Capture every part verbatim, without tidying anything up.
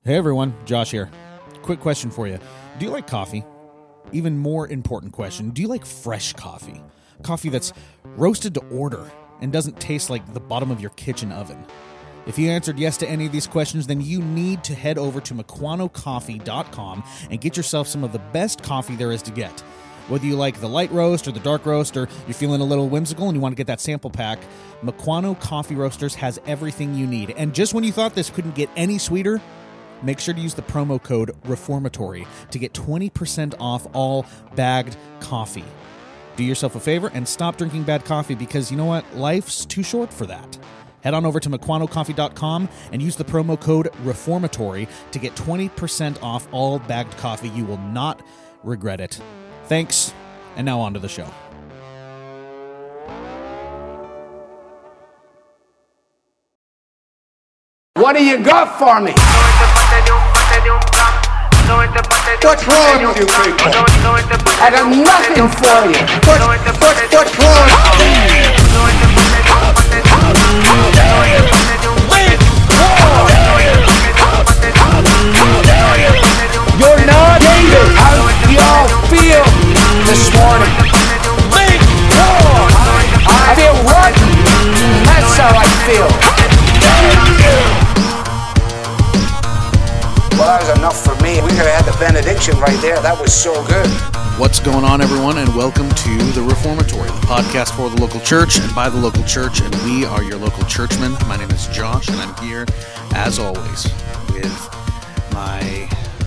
Hey everyone, Josh here. Quick question for you. Do you like coffee? Even more important question, do you like fresh coffee? Coffee that's roasted to order and doesn't taste like the bottom of your kitchen oven? If you answered yes to any of these questions, then you need to head over to Mequano Coffee dot com and get yourself some of the best coffee there is to get. Whether you like the light roast or the dark roast, or you're feeling a little whimsical and you want to get that sample pack, Mequano Coffee Roasters has everything you need. And just when you thought this couldn't get any sweeter, make sure to use the promo code Reformatory to get twenty percent off all bagged coffee. Do yourself a favor and stop drinking bad coffee, because you know what? Life's too short for that. Head on over to Mequano Coffee dot com and use the promo code Reformatory to get twenty percent off all bagged coffee. You will not regret it. Thanks, and now on to the show. What do you got for me? What's wrong with you people? I got nothing for you. What, what, what's wrong with you? You're not David. How do y'all feel this morning? I feel what? That's how I feel. Well, that was enough for me. We could have had the benediction right there. That was so good. What's going on, everyone, and welcome to The Reformatory, the podcast for the local church and by the local church, and we are your local churchmen. My name is Josh, and I'm here, as always, with my...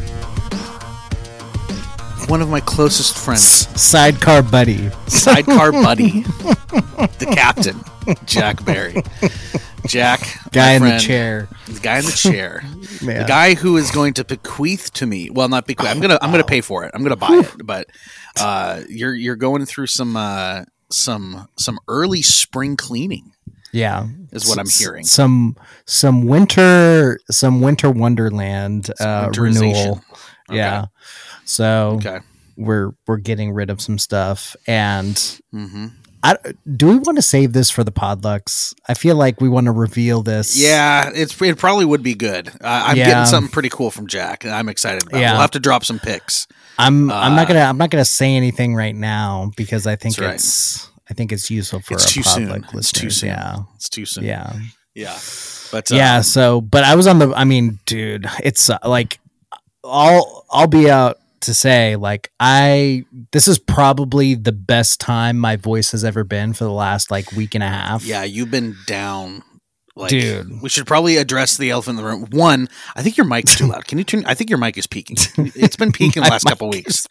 one of my closest friends. Sidecar buddy. Sidecar buddy. The captain, Jack Berry. Jack, guy in friend, the chair. The guy in the chair. Yeah. The guy who is going to bequeath to me. Well, not bequeath. I'm gonna I'm gonna pay for it. I'm gonna buy it. But uh, you're you're going through some uh, some some early spring cleaning. Yeah, is what I'm hearing. Some some winter some winter wonderland uh, renewal. Okay. Yeah. So okay. we're we're getting rid of some stuff, and mm-hmm. I, do we want to save this for the Podlux? I feel like we want to reveal this. Yeah, it's it probably would be good. Uh, I'm yeah. getting something pretty cool from Jack. I'm excited about. Yeah. We'll have to drop some pics. I'm uh, I'm not gonna I'm not gonna say anything right now, because I think right. it's I think it's useful for it's a too Podlux soon. listeners. It's too soon. Yeah, it's too soon. Yeah, yeah. But uh, yeah. So, but I was on the. I mean, dude, it's uh, like I'll I'll be out. To say, like, I this is probably the best time my voice has ever been for the last like week and a half. Yeah, you've been down, like, dude. We should probably address the elephant in the room. One, I think your mic's too loud. Can you turn? I think your mic is peaking. It's been peaking the last couple weeks.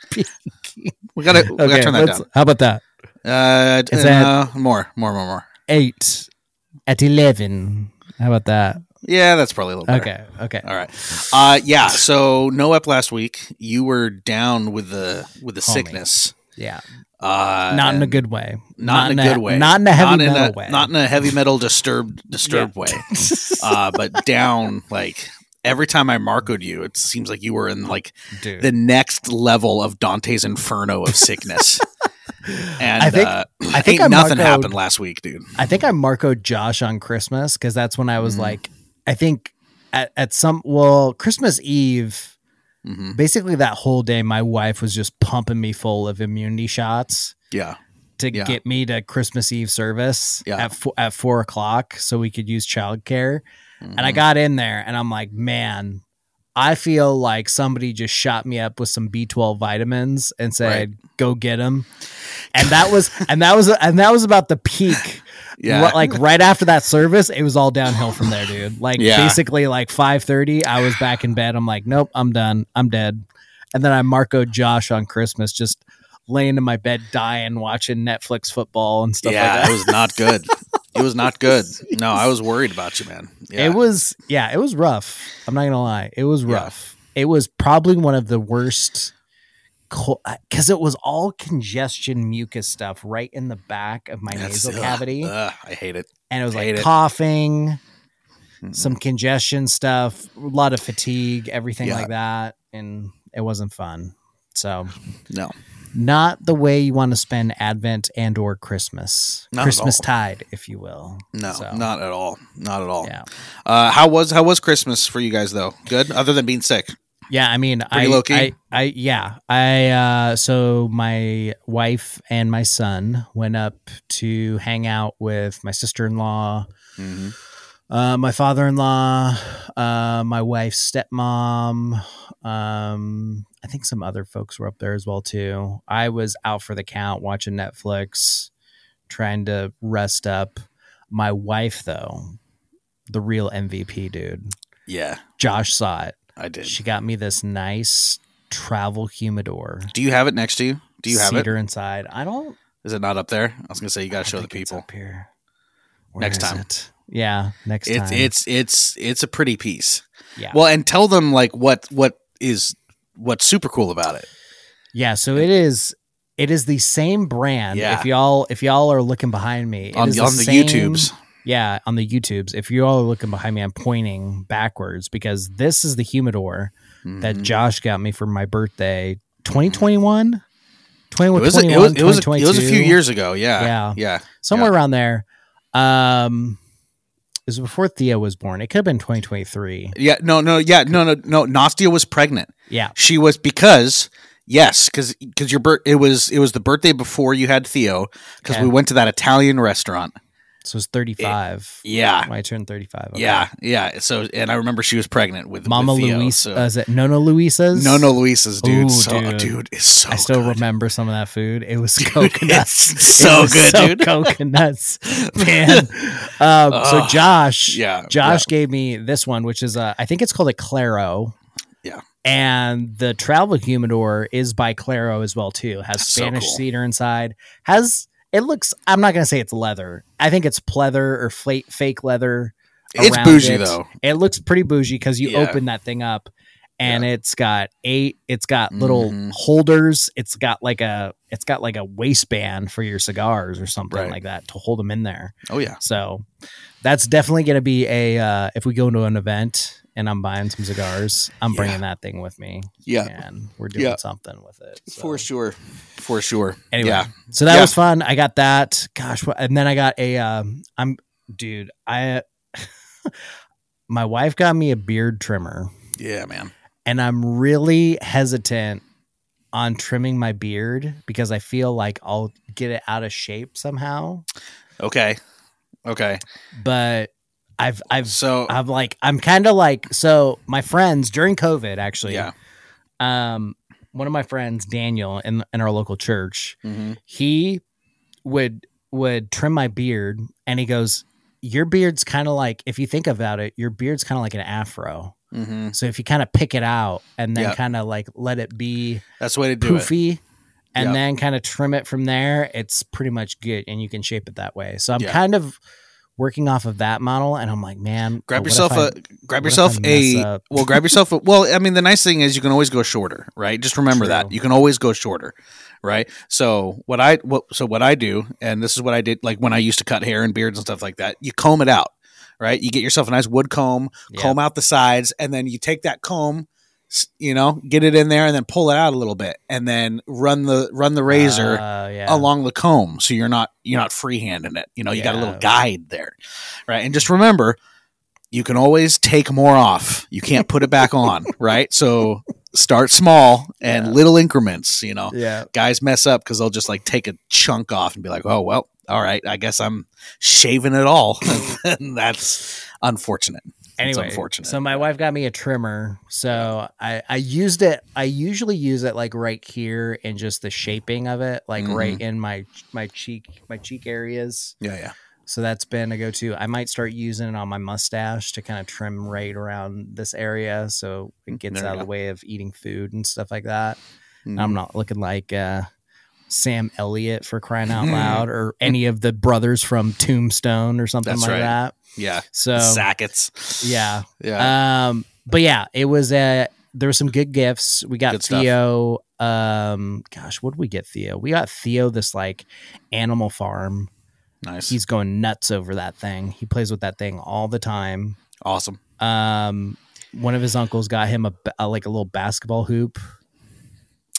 We gotta we okay, gotta turn that down. How about that? Uh, is uh more, more, more, more. Eight at eleven. How about that? Yeah, that's probably a little better. Okay, okay. All right. Uh, yeah, so no ep last week. You were down with the with the Homie. sickness. Yeah. Uh, not in a good way. Not, not in a good way. Not in a heavy not metal in a, way. Not in a heavy metal disturbed disturbed yeah. way. Uh, but down, like, every time I marcoed you, it seems like you were in like Dude. the next level of Dante's Inferno of sickness. And I think uh, I think ain't I nothing marcoed, happened last week, dude. I think I marcoed Josh on Christmas, because that's when I was mm. like, I think at, at some well Christmas Eve, mm-hmm. basically that whole day, my wife was just pumping me full of immunity shots. Yeah. To yeah. get me to Christmas Eve service yeah. at fo- at four o'clock, so we could use childcare. Mm-hmm. And I got in there, and I'm like, man, I feel like somebody just shot me up with some B twelve vitamins and said, right. "Go get them." And that was, and that was, and that was about the peak. Yeah. Like right after that service, it was all downhill from there, dude. Like yeah. basically, like five thirty, I was back in bed. I'm like, nope, I'm done. I'm dead. And then I marcoed Josh on Christmas, just laying in my bed, dying, watching Netflix football and stuff yeah, like that. It was not good. It was not good. No, I was worried about you, man. Yeah. It was, yeah, it was rough. I'm not gonna lie, it was rough. Yeah. It was probably one of the worst, because it was all congestion mucus stuff right in the back of my That's, nasal ugh, cavity. Ugh, I hate it. And it was I like coughing, mm-hmm. some congestion stuff, a lot of fatigue, everything yeah. like that, and it wasn't fun. So No. not the way you want to spend Advent and or Christmas. Not at Christmas all. tide, if you will. No, So, not at all. Not at all. Yeah. Uh, how was how was Christmas for you guys though? Good, other than being sick. Yeah, I mean, I, Pretty low-key? I, I, yeah, I, uh, so my wife and my son went up to hang out with my sister-in-law, Mm-hmm. uh, my father-in-law, uh, my wife's stepmom. Um, I think some other folks were up there as well too. I was out for the count watching Netflix, trying to rest up. My wife, though, the real M V P, dude. Yeah, Josh saw it. I did. She got me this nice travel humidor. Do you have it next to you? Do you have cedar it? inside? I don't. Is it not up there? I was gonna say you got I to show the think it's people up here. Where next is time. it? Yeah, next It's time. it's it's it's a pretty piece. yeah. Well, and tell them like what what is what's super cool about it. Yeah, so it is. It is the same brand. Yeah. If y'all, if y'all are looking behind me, it On is the- on the same- YouTubes. Yeah, on the YouTubes. If you all are looking behind me, I'm pointing backwards because this is the humidor that Mhm. Josh got me for my birthday, twenty twenty-one. twenty-one, It was, it twenty-one, was it was it was a twenty twenty-two, few years ago. Yeah, Yeah. yeah. somewhere yeah. around there. Um, it was before Theo was born. It could have been twenty twenty-three. Yeah, no, no, yeah, no, no, no. Nastia was pregnant. Yeah, She was because yes, because because your birth it was it was the birthday before you had Theo because Okay. we went to that Italian restaurant. so it was thirty-five. Yeah, When I turned thirty-five. Okay. yeah, yeah. So and I remember she was pregnant with Mama with Theo, Luis. so- Uh, is it Nono Luisa's? no, no, Luisa's dude. Ooh, so, dude. dude, it's so. I still good. remember some of that food. It was Dude, coconuts. it's so It was good, so dude. Coconuts, man. Um, so Ugh, Josh, yeah, Josh gave me this one, which is uh, I think it's called a Claro. Yeah. And the travel humidor is by Claro as well too. Has That's so Spanish cool. cedar inside. Has it looks? I'm not gonna say it's leather. I think it's pleather or fla- fake leather. It's around bougie it. though. It looks pretty bougie because you Yeah. open that thing up and it's got eight, it's got little Mhm. holders. It's got like a, it's got like a waistband for your cigars or something Right. like that to hold them in there. Oh yeah, So that's definitely going to be a, uh, if we go into an event and I'm buying some cigars, I'm Yeah. bringing that thing with me yeah, and we're doing Yeah. something with it. So. for sure, for sure. Anyway, yeah, so that Yeah. was fun. I got that. Gosh, what, and then I got a. Um, I'm, dude. I, my wife got me a beard trimmer, yeah, man. and I'm really hesitant on trimming my beard because I feel like I'll get it out of shape somehow. Okay, okay. But I've, I've, So I'm like, I'm kind of like, so my friends during COVID actually. yeah, Um, one of my friends, Daniel, in in our local church. hmm he would would trim my beard and he goes, your beard's kind of like, if you think about it, your beard's kind of like an afro. hmm So if you kind of pick it out and then Yeah. kind of like let it be that's the way to do it. poofy and Yeah. then kind of trim it from there, it's pretty much good and you can shape it that way. So I'm Yeah. kind of working off of that model and I'm like, man, Grab what yourself if I- a grab what if yourself I mess a up? well grab yourself a well I mean the nice thing is you can always go shorter, right? Just remember True. that you can always go shorter, right? So what I what so what I do, and this is what I did like when I used to cut hair and beards and stuff like that, you comb it out, right? You get yourself a nice wood comb, Yeah. comb out the sides, and then you take that comb, s- you know, get it in there and then pull it out a little bit and then run the run the razor Uh, yeah. along the comb, so you're not you're not freehanding it. You know, you got a little Yeah. guide there, right? And just remember, you can always take more off. You can't put it back on, right? So start small and Yeah. little increments. You know, Yeah. guys mess up because they'll just like take a chunk off and be like, "Oh well, all right, I guess I'm shaving it all." And that's unfortunate. It's Anyway, unfortunate. so my wife got me a trimmer. So I, I used it. I usually use it like right here in just the shaping of it, like Mhm. right in my my cheek, my cheek areas. Yeah, yeah, So that's been a go-to. I might start using it on my mustache to kind of trim right around this area, so it gets There you out of the go. way of eating food and stuff like that. Mhm. I'm not looking like uh, Sam Elliott for crying out loud, or any of the brothers from Tombstone or something That's like right. that. yeah. So Sackets. yeah. yeah. Um, but yeah, it was uh there were some good gifts. We got Good stuff. Theo. Um, gosh, what did we get Theo? We got Theo this like Animal Farm. Nice. He's going nuts over that thing. He plays with that thing all the time. awesome. Um, one of his uncles got him a, ba- a like a little basketball hoop.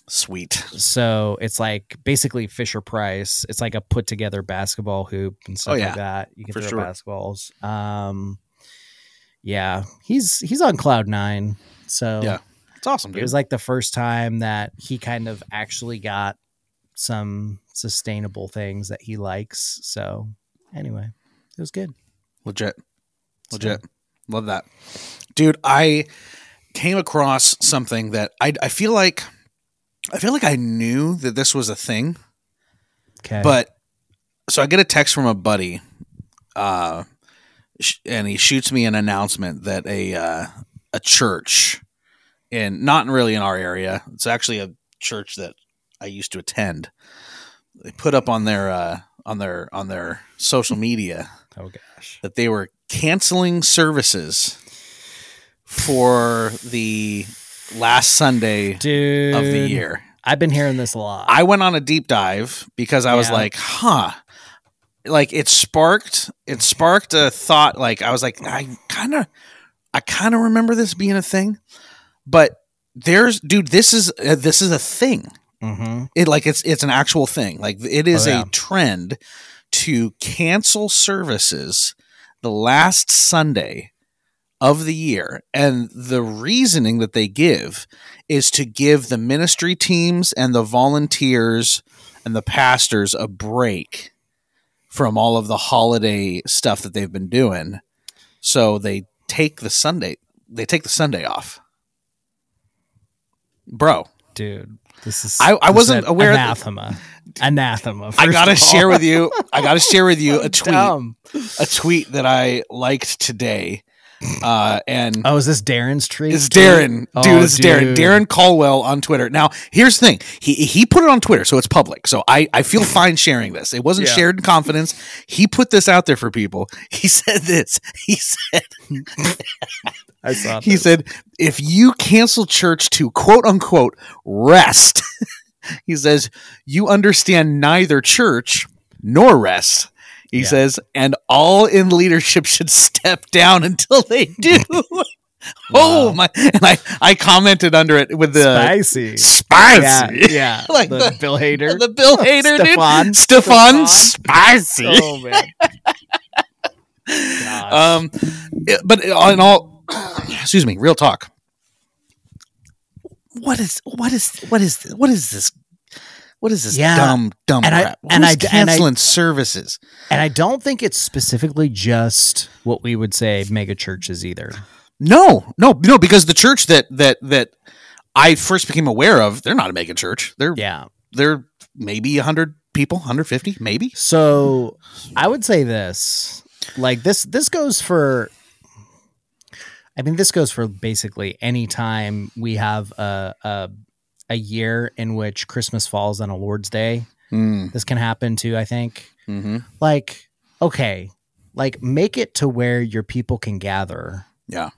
Sweet. So it's like basically Fisher Price. It's like a put together basketball hoop and stuff Oh, yeah. like that. You can For throw sure. basketballs. Um, yeah, he's he's on cloud nine. So Yeah. It's awesome, dude. it was like the first time that he kind of actually got some sustainable things that he likes. So anyway, it was good. Legit. Legit. Love that. Dude, I came across something that I I feel like I feel like I knew that this was a thing. Okay. But so I get a text from a buddy, uh, sh- and he shoots me an announcement that a uh, a church in not really in our area. It's actually a church that I used to attend. They put up on their uh, on their on their social media oh gosh. that they were canceling services for the last Sunday Dude. of the year. I've been hearing this a lot. I went on a deep dive because I was Yeah. like, huh. Like it sparked it sparked a thought. Like I was like, I kind of I kind of remember this being a thing. But there's dude, this is uh, this is a thing. mm-hmm. It like it's it's an actual thing. Like it is Oh, yeah. a trend to cancel services the last Sunday of the year. And the reasoning that they give is to give the ministry teams and the volunteers and the pastors a break from all of the holiday stuff that they've been doing. So they take the Sunday, they take the Sunday off. Bro, Dude, this is I- I this wasn't is aware that- anathema. Anathema. I first gotta of all. share with you. I gotta share with you a tweet, Dumb. a tweet that I liked today. Uh, and Oh, is this Darren's treat? it's Darren, dude. Oh, it's Darren, dude. Darren Caldwell on Twitter. Now, here's the thing: he he put it on Twitter, so it's public. So I I feel fine sharing this. It wasn't Yeah. shared in confidence. He put this out there for people. He said this. He said I saw he this. said if you cancel church to quote unquote rest, he says you understand neither church nor rest. He Yeah. says, and all in leadership should step down until they do. Oh Wow. my! And I, I commented under it with the Spicy. spicy, Yeah, yeah. Like the, the- Bill Hader. the Bill Hader, Stefan. dude, Stefan, Stefan. spicy. Oh man. Gosh. Um, it- but in all, excuse me, real talk. What is what is what is what is this? What is this Yeah. dumb dumb And I- crap? and Who's I- and I- canceling services? And I don't think it's specifically just what we would say mega churches either. No, no, no, because the church that that that I first became aware of, they're not a mega church. They're Yeah. they're maybe a hundred people, one hundred fifty, maybe. So I would say this, like this, this goes for, I mean, this goes for basically any time we have a, a, a year in which Christmas falls on a Lord's Day. Mm, This can happen too, I think. hmm Like, okay, like make it to where your people can gather Yeah.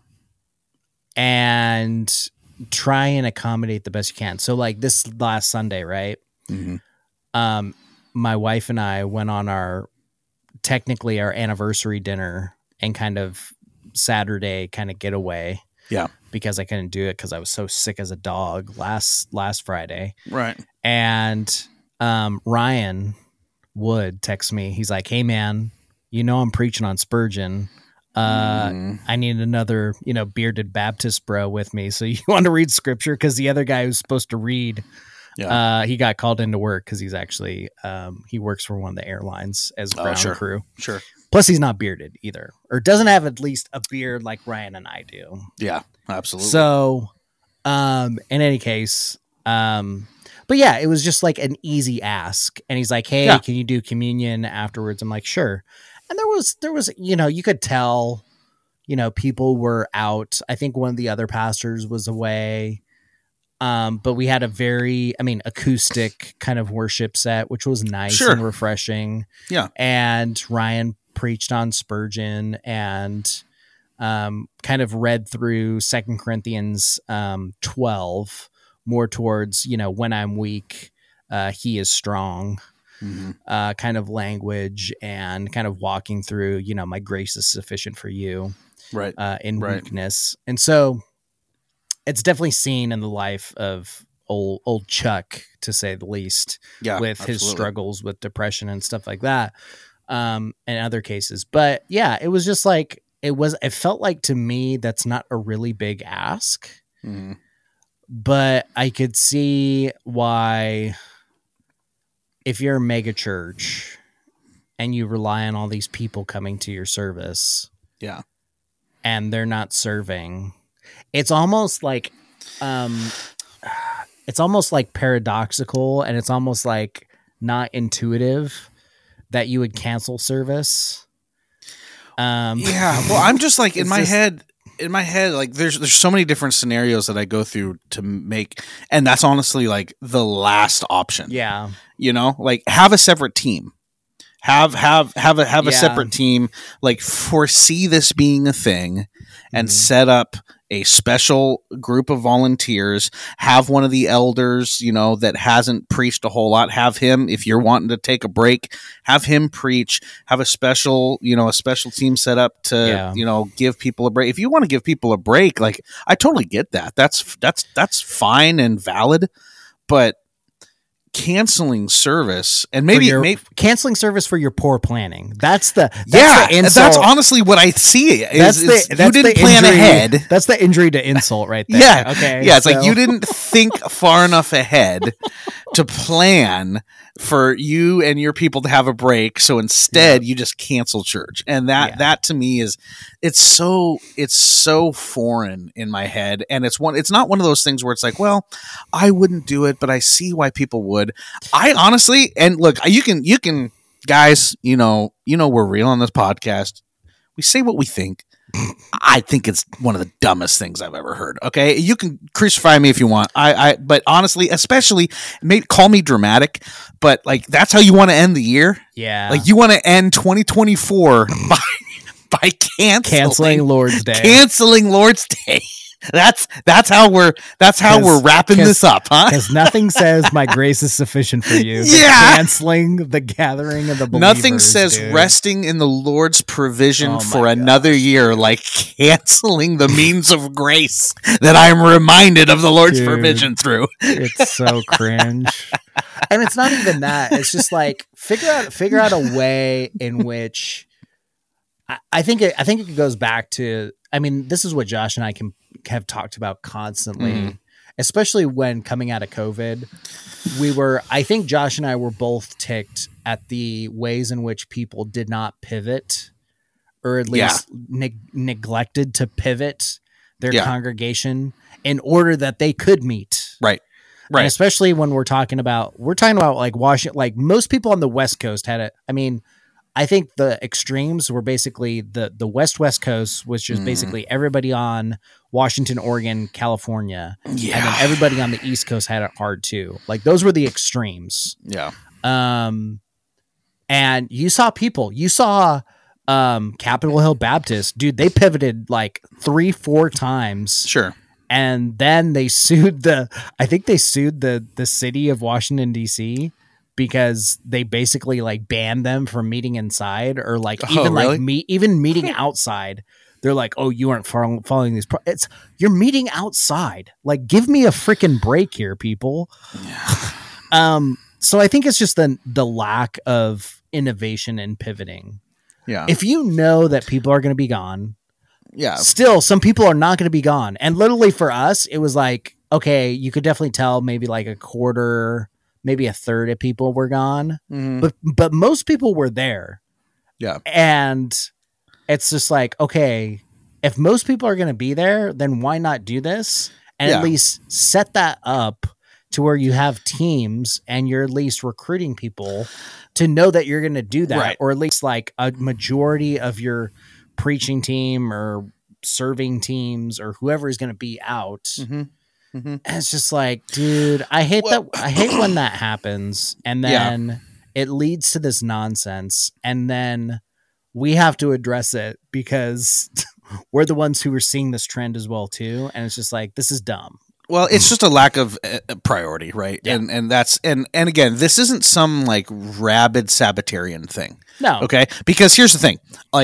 and try and accommodate the best you can. So like this last Sunday, right? hmm Um, my wife and I went on our technically our anniversary dinner and kind of Saturday kind of getaway. Yeah. Because I couldn't do it because I was so sick as a dog last last Friday. Right. And um, Ryan Wood texts me. He's like, "Hey man, you know I'm preaching on Spurgeon. Uh, Mhm. I need another, you know, bearded Baptist bro with me. So you want to read scripture? Because the other guy who's supposed to read, Yeah. uh, he got called into work because he's actually um, he works for one of the airlines as Oh, ground sure. crew. Sure. Plus, he's not bearded either, or doesn't have at least a beard like Ryan and I do. Yeah. Absolutely. So, um, in any case, um, but yeah, it was just like an easy ask, and he's like, "Hey, Yeah. can you do communion afterwards?" I'm like, "Sure." And there was, there was, you know, you could tell, you know, people were out. I think one of the other pastors was away. Um, but we had a very, I mean, acoustic kind of worship set, which was nice Sure. and refreshing. Yeah. And Ryan preached on Spurgeon and um, kind of read through Second Corinthians um, twelve, more towards, you know, when I'm weak, uh, he is strong. Mhm. Uh, kind of language and kind of walking through, you know, my grace is sufficient for you Right. uh, in Right. weakness. And so it's definitely seen in the life of old old Chuck, to say the least, Yeah, with his absolutely. struggles with depression and stuff like that, um, and other cases. But yeah, it was just like it was. It felt like to me that's not a really big ask, Mhm. but I could see why, if you're a mega church and you rely on all these people coming to your service, Yeah. and they're not serving, it's almost like um it's almost like paradoxical, and it's almost like not intuitive that you would cancel service. Um Yeah. Well, I'm just like in It's my just- head, in my head, like there's there's so many different scenarios that I go through to make, and that's honestly like the last option. yeah. You know, like have a separate team. Have have have a have a Yeah. separate team. Like foresee this being a thing, and Mhm. set up a special group of volunteers. Have one of the elders, you know, that hasn't preached a whole lot. Have him, if you're wanting to take a break, have him preach. Have a special, you know, a special team set up to, Yeah. you know, give people a break. If you want to give people a break, like I totally get that. That's that's that's fine and valid, but canceling service and maybe For your- maybe canceling service for your poor planning. That's the that's yeah, the and insult. that's honestly what I see. Is, That's is the that's you didn't the plan injury, ahead. That's the injury to insult right there. Yeah, Okay. yeah. It's like so- you didn't think far enough ahead to plan for you and your people to have a break. So instead, you just cancel church, and that Yeah. that to me is it's so it's so foreign in my head, and it's one. It's not one of those things where it's like, well, I wouldn't do it, but I see why people would. I honestly, and look, you can you can guys, you know, you know, we're real on this podcast. We say what we think. I think it's one of the dumbest things I've ever heard. Okay, you can crucify me if you want. I, I, but honestly, especially, maybe call me dramatic, but like that's how you want to end the year. Yeah. Like you want to end twenty twenty-four by by canceling canceling Lord's Day. canceling Lord's Day. That's that's how we're that's how 'Cause- we're wrapping 'cause- this up, huh? Because nothing says my grace is sufficient for you. than Yeah. Canceling the gathering of the believers. Nothing says dude. resting in the Lord's provision Oh my for gosh, another year like canceling the means of grace that I'm reminded of the Lord's Dude. provision through. It's so cringe. And it's not even that. It's just like figure out figure out a way in which I, I think it I think it goes back to I mean, this is what Josh and I can have talked about constantly, Mhm. especially when coming out of COVID. We were I think Josh and I were both ticked at the ways in which people did not pivot, or at Yeah. least neg- neglected to pivot their Yeah. congregation in order that they could meet. Right. And Right. especially when we're talking about we're talking about like Washington, like most people on the West Coast had it. I mean, I think the extremes were basically the the West West Coast was just Mhm. basically everybody on Washington, Oregon, California, and then Yeah. everybody on the East Coast had it hard too. Like those were the extremes. Yeah. Um, and you saw people, you saw um Capitol Hill Baptist, dude. They pivoted like three, four times. Sure. And then they sued the I think they sued the the city of Washington D C because they basically like banned them from meeting inside, or like Oh, even really? like me even meeting outside. They're like, "Oh, you aren't following, following these pro-. It's you're meeting outside. Like give me a freaking break here, people." Um so I think it's just the the lack of innovation and pivoting. Yeah. If you know that people are going to be gone, yeah. still some people are not going to be gone. And literally for us, it was like, okay, you could definitely tell maybe like a quarter, maybe a third of people were gone, Mhm. but, but most people were there. Yeah. And it's just like, okay, if most people are going to be there, then why not do this? And Yeah. at least set that up to where you have teams and you're at least recruiting people to know that you're going to do that, Right. or at least like a majority of your preaching team or serving teams or whoever is going to be out. Mhm. Mhm. And it's just like, dude, I hate Well- that. I hate when that happens. And Yeah. then it leads to this nonsense. And then we have to address it because we're the ones who are seeing this trend as well, too. And it's just like, this is dumb. Well, it's just a lack of uh, priority, right? Yeah. And and that's and and again, this isn't some like rabid Sabbatarian thing. No. Okay, because here's the thing, like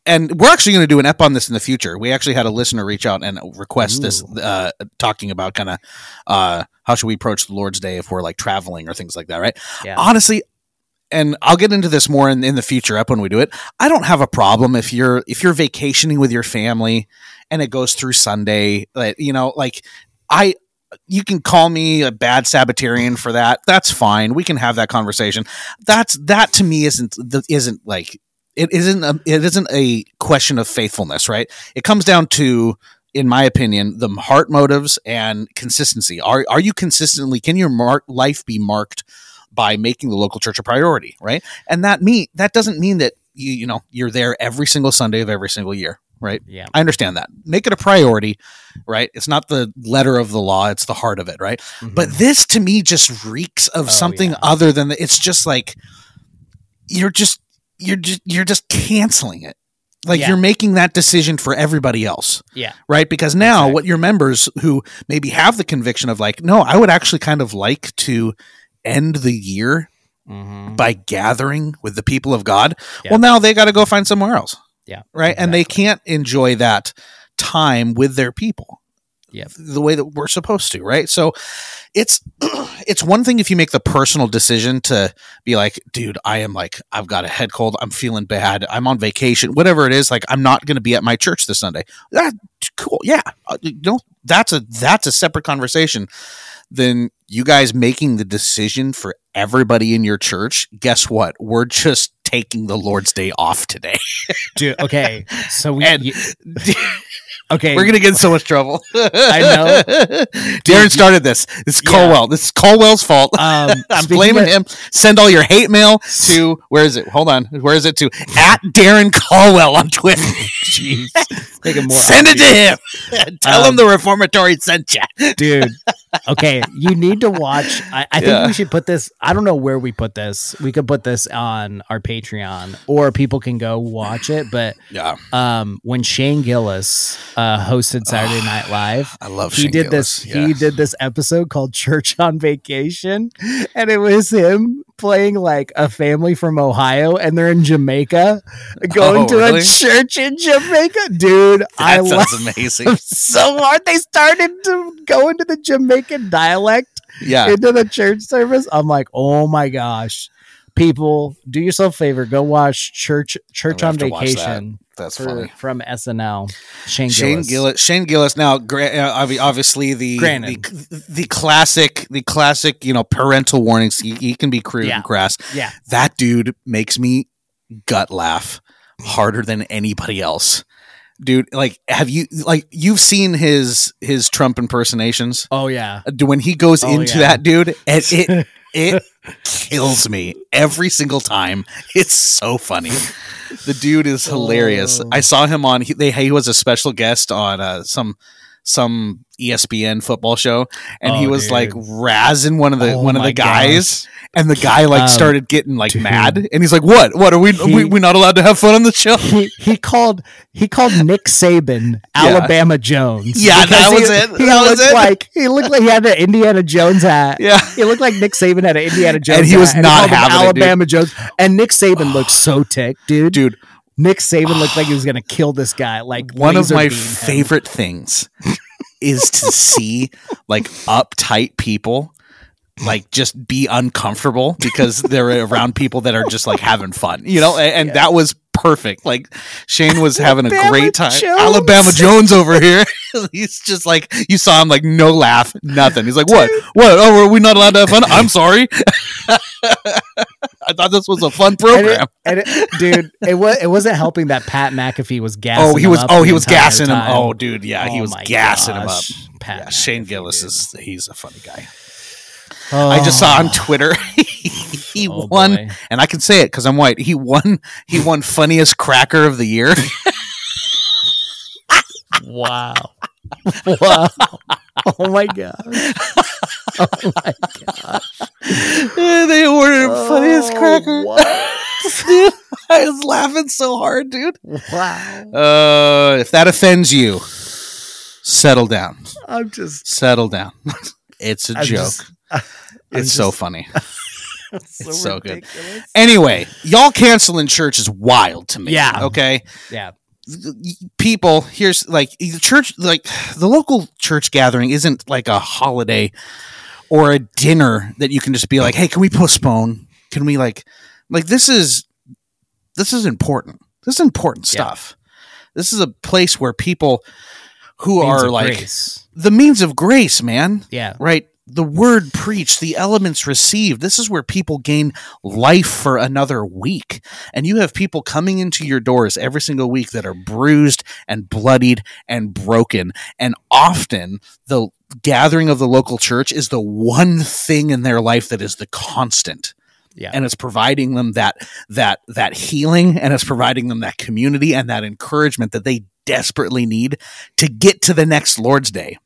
and we're actually going to do an ep on this in the future. We actually had a listener reach out and request Ooh. this, uh, talking about kind of uh, how should we approach the Lord's Day if we're like traveling or things like that, right? Yeah. Honestly, and I'll get into this more in, in the future ep when we do it. I don't have a problem if you're if you're vacationing with your family and it goes through Sunday. Like, you know, like I. You can call me a bad Sabbatarian for that. That's fine. We can have that conversation. That's that to me isn't isn't like it isn't a, it isn't a question of faithfulness, right? It comes down to, in my opinion, the heart motives and consistency. Are are you consistently? Can your mark, life be marked by making the local church a priority, right? And that mean that doesn't mean that you you know you're there every single Sunday of every single year. Right. Yeah. I understand that. Make it a priority, right? It's not the letter of the law. It's the heart of it. Right. Mm-hmm. But this to me just reeks of oh, something yeah. other than the, it's just like, you're just, you're just, you're just canceling it. Like yeah. you're making that decision for everybody else. Yeah. Right. Because now exactly. what your members who maybe have the conviction of like, no, I would actually kind of like to end the year mm-hmm. by gathering with the people of God. Yeah. Well, now they got to go find somewhere else. Yeah. Right. Exactly. And they can't enjoy that time with their people. Yeah. The way that we're supposed to. Right. So it's, it's one thing if you make the personal decision to be like, dude, I am like, I've got a head cold. I'm feeling bad. I'm on vacation, whatever it is. Like, I'm not going to be at my church this Sunday. That's cool. Yeah. You know, that's a, that's a separate conversation than you guys making the decision for everybody in your church. Guess what? We're just taking the Lord's Day off today. Dude, okay. So we and, you, okay. We're gonna get in so much trouble. I know. Darren started this. This is yeah. Colwell. This is Colwell's fault. Um, I'm blaming of, him. Send all your hate mail to where is it? Hold on. Where is it to? At Darren Colwell on Twitter. Jeez. Make it more Send obvious. It to him. Tell um, him the Reformatory sent you. Dude. Okay, you need to watch. I, I think yeah. we should put this. I don't know where we put this. We could put this on our Patreon, or people can go watch it. But yeah, um, when Shane Gillis uh, hosted Saturday Night Live, I love. He Shane did Gillis. this. Yeah. He did this episode called "Church on Vacation," and it was him playing like a family from Ohio, and they're in Jamaica, going oh, to really? a church in Jamaica. Dude, that I sounds love amazing. So hard. They started to go into the Jamaican dialect yeah. into the church service. I'm like, oh my gosh. People, do yourself a favor, go watch Church Church on Vacation. That. That's for, funny. From S N L. Shane, Shane Gillis. Gillis. Shane Gillis. Now, obviously the, the the classic, the classic, you know, parental warnings. He, he can be crude yeah. and crass. Yeah. That dude makes me gut laugh harder than anybody else. Dude, like, have you like you've seen his his Trump impersonations? Oh yeah. When he goes oh, into yeah. that, dude, and it it kills me every single time. It's so funny. The dude is hilarious. Oh. I saw him on. He, they, he was a special guest on uh, some some E S P N football show, and oh, he was dude. like razzing one of the oh, one of the guys. Gosh. And the guy like um, started getting like dude. mad, and he's like, "What? What are we? He, we we not allowed to have fun on the show?" He, he called he called Nick Saban yeah. Alabama Jones. Yeah, that was he, it. He that looked was it. like he looked like he had an Indiana Jones hat. Yeah, he looked like Nick Saban had an Indiana Jones, and he was hat, not and he having Alabama it, Jones. And Nick Saban looked so ticked, dude. Dude, Nick Saban looked like he was gonna kill this guy. Like one of my him. favorite things is to see like uptight people. Like just be uncomfortable because they're around people that are just like having fun, you know, and, and yeah. that was perfect. Like Shane was having a Alabama great time. Jones. Alabama Jones over here. He's just like, you saw him like no laugh, nothing. He's like, what, Dude. what? Oh, are we not allowed to have fun? I'm sorry. I thought this was a fun program. And it, and it, dude, it was it wasn't helping that Pat McAfee was gassing. Oh, he was. Him up oh, he was gassing time. him. Oh, dude, yeah, oh he was gassing gosh. him up. Pat yeah, Shane McAfee, Gillis dude. is he's a funny guy. Oh. I just saw on Twitter he oh, won, boy. and I can say it because I'm white. He won. He won funniest cracker of the year. Wow! Wow! Oh my god! Oh my gosh! They ordered oh, funniest cracker. Dude, I was laughing so hard, dude. Wow! Uh, if that offends you, settle down. I'm just settle down. It's a I'm joke. Just, I'm it's just, so funny. It's so, it's so ridiculous. good. Anyway, y'all canceling church is wild to me. Yeah. Okay. Yeah. people here's like the church, like the local church gathering isn't like a holiday or a dinner that you can just be like, hey, can we postpone? Can we like, like this is, this is important. This is important stuff. Yeah. This is a place where people who means are like grace. The means of grace, man. Yeah. Right. The word preached, the elements received. This is where people gain life for another week. And you have people coming into your doors every single week that are bruised and bloodied and broken. And often the gathering of the local church is the one thing in their life that is the constant. Yeah. And it's providing them that that that healing, and it's providing them that community and that encouragement that they desperately need to get to the next Lord's Day.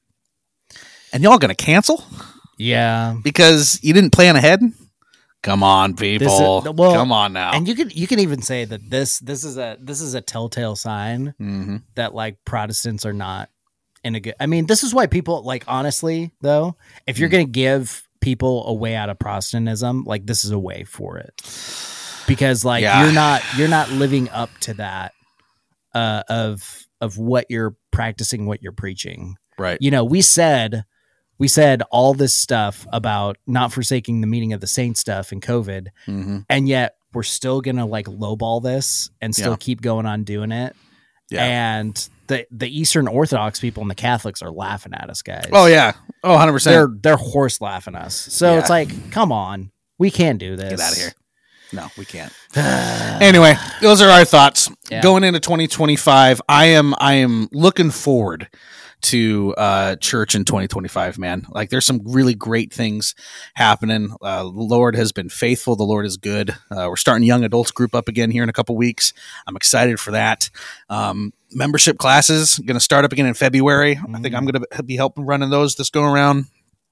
And y'all going to cancel? Yeah. Because you didn't plan ahead? Come on, people. Is, well, Come on now. And you can you can even say that this this is a this is a telltale sign mm-hmm. that like Protestants are not in a good. I mean, this is why people like honestly though, if you're mm. going to give people a way out of Protestantism, like this is a way for it. Because like yeah. you're not you're not living up to that uh, of of what you're practicing, what you're preaching. Right. You know, we said we said all this stuff about not forsaking the meaning of the saint stuff in COVID, mm-hmm. and yet we're still gonna like lowball this and still yeah. keep going on doing it. Yeah. And the the Eastern Orthodox people and the Catholics are laughing at us, guys. Oh yeah. Oh, one hundred percent. They're they're horse laughing us. So yeah. it's like, come on, we can't do this. Get out of here. No, we can't. Anyway, those are our thoughts yeah. going into twenty twenty-five. I am I am looking forward to uh, church in twenty twenty-five, man. Like there's some really great things happening. Uh, the Lord has been faithful. The Lord is good. Uh, we're starting young adults group up again here in a couple weeks. I'm excited for that. Um, membership classes going to start up again in February. Mm. I think I'm going to be helping running those this go around.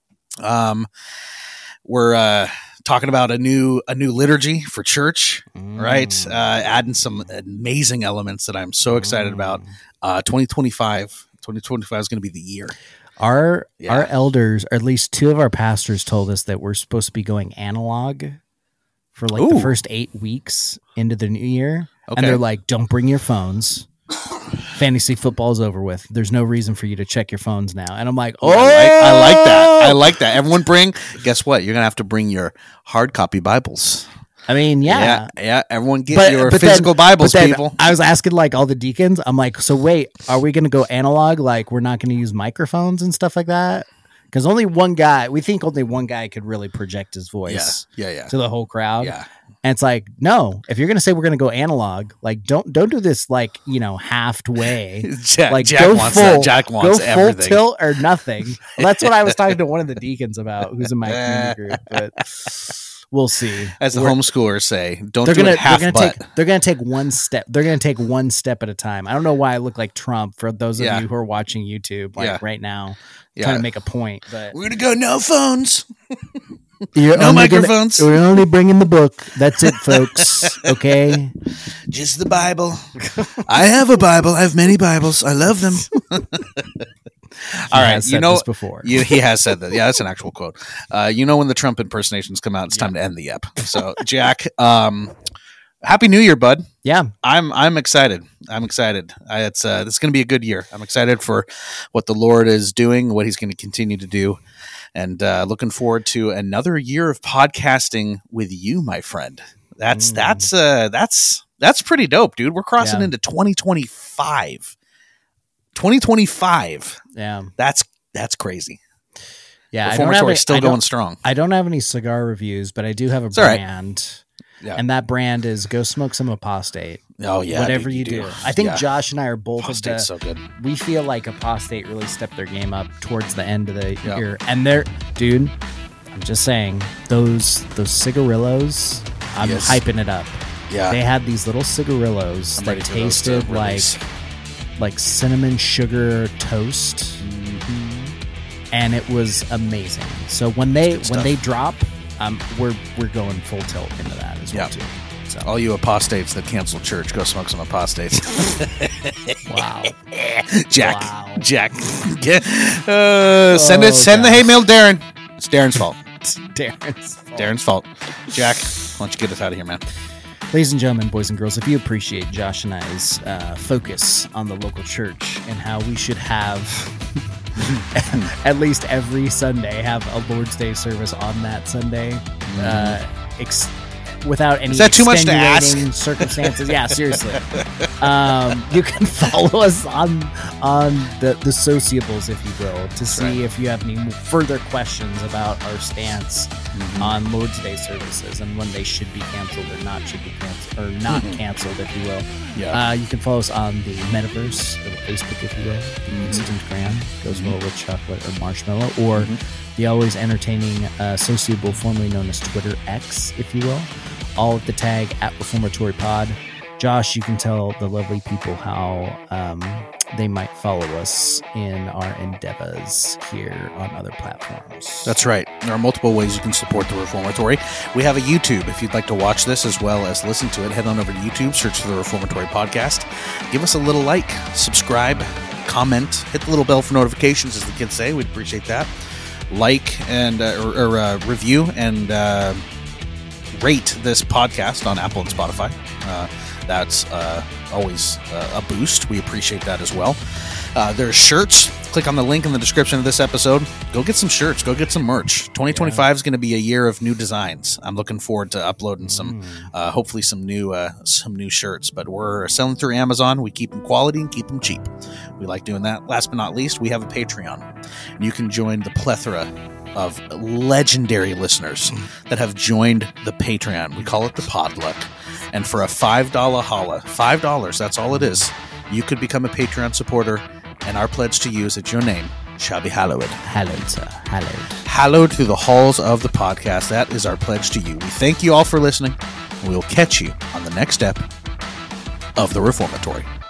Um, we're uh, talking about a new a new liturgy for church, mm. right? Uh, adding some amazing elements that I'm so excited mm. about. Uh, twenty twenty-five. twenty twenty-five is going to be the year. Our yeah. our elders, or at least two of our pastors, told us that we're supposed to be going analog for like Ooh. the first eight weeks into the new year. Okay. And they're like, don't bring your phones. Fantasy football is over with. There's no reason for you to check your phones now. And I'm like, oh, I like, I like that. I like that. Everyone bring, guess what? You're going to have to bring your hard copy Bibles. I mean, yeah. Yeah, yeah. Everyone get But- your but physical then- Bibles, but then people. I was asking like all the deacons. I'm like, so wait, are we going to go analog? Like we're not going to use microphones and stuff like that? Because only one guy, we think only one guy could really project his voice Yeah, yeah, yeah. to the whole crowd. Yeah. And it's like, no, if you're going to say we're going to go analog, like don't don't do this like, you know, halfway. Jack, Like Jack go wants full, that. Jack wants go everything. full tilt or nothing. Well, that's what I was talking to one of the deacons about who's in my community group, but we'll see. As the We're- homeschoolers say, don't they're do gonna it half they're gonna butt. take they're gonna take one step. They're gonna take one step at a time. I don't know why I look like Trump for those of Yeah. you who are watching YouTube like Yeah. right now, Yeah. trying to make a point. But We're going to go no phones. you're No only gonna- microphones. we're only bringing the book. That's it, folks. Okay. Just the Bible. I have a Bible. I have many Bibles. I love them. All right, has you said know this before. You, he has said that. Yeah, that's an actual quote. Uh, you know when the Trump impersonations come out, it's time to end the ep. So, Jack, um, Happy New Year, bud. Yeah. I'm I'm excited. I'm excited. I, it's uh, this is going to be a good year. I'm excited for what the Lord is doing, what He's going to continue to do, and uh, looking forward to another year of podcasting with you, my friend. That's Mm. that's uh, that's that's pretty dope, dude. We're crossing Yeah. into twenty twenty-five. twenty twenty-five. Yeah. That's that's crazy. Yeah. I don't, Performance have Story any, is still I, going don't, strong. I don't have any cigar reviews, but I do have a all right. brand. Yeah. And that brand is Go Smoke Some Apostate. Oh yeah, Whatever dude, you do. do. I think Yeah. Josh and I are both of the Apostate's so good. we feel like Apostate really stepped their game up towards the end of the Yeah. year. And they're, dude, I'm just saying, those those cigarillos, I'm Yes. hyping it up. Yeah. They had these little cigarillos I'm that ready for those to tasted like release. like cinnamon sugar toast, Mm-hmm. and it was amazing. So when they good when stuff. they drop, um, we're we're going full tilt into that as well Yeah. too. So All you apostates that cancel church, go smoke some apostates. wow, Jack, Wow. Jack, Get- uh, send it. Oh, Send the gosh. hate mail, Darren. It's Darren's fault. Darren's fault. Darren's fault. Jack, why don't you get us out of here, man? Ladies and gentlemen, boys and girls, if you appreciate Josh and I's uh, focus on the local church and how we should have at least every Sunday have a Lord's Day service on that Sunday, uh, ex- without any Is that too much to extenuating ask? circumstances. Yeah, seriously. Um, you can follow us on on the, the sociables, if you will, to see right. if you have any further questions about our stance mm-hmm. on Lord's Day services and when they should be canceled or not should be canceled or not mm-hmm. canceled, if you will. Yeah. Uh, you can follow us on the Metaverse or the Facebook, if you will. The mm-hmm. Instagram goes well with chocolate or marshmallow, or mm-hmm. the always entertaining uh, sociable, formerly known as Twitter X, if you will. All with the tag at Reformatory Pod. Josh, you can tell the lovely people how um, they might follow us in our endeavors here on other platforms. That's right. There are multiple ways you can support the Reformatory. We have a YouTube. If you'd like to watch this as well as listen to it, head on over to YouTube, search for the Reformatory Podcast. Give us a little like, subscribe, comment, hit the little bell for notifications, as the kids say. We'd appreciate that. Like and uh, or, or uh, review and uh, rate this podcast on Apple and Spotify. Uh, that's uh, always uh, a boost. We appreciate that as well. Uh, there's shirts. Click on the link in the description of this episode. Go get some shirts. Go get some merch. twenty twenty-five yeah. is going to be a year of new designs. I'm looking forward to uploading some, mm. uh, hopefully some new uh, some new shirts. But we're selling through Amazon. We keep them quality and keep them cheap. We like doing that. Last but not least, we have a Patreon. And you can join the plethora of legendary listeners that have joined the Patreon. We call it the Podluck. And for a five dollars holla, five dollars, that's all it is, you could become a Patreon supporter, and our pledge to you is that your name shall be hallowed. Hallowed, sir. Hallowed. Hallowed through the halls of the podcast. That is our pledge to you. We thank you all for listening, and we will catch you on the next step of the Reformatory.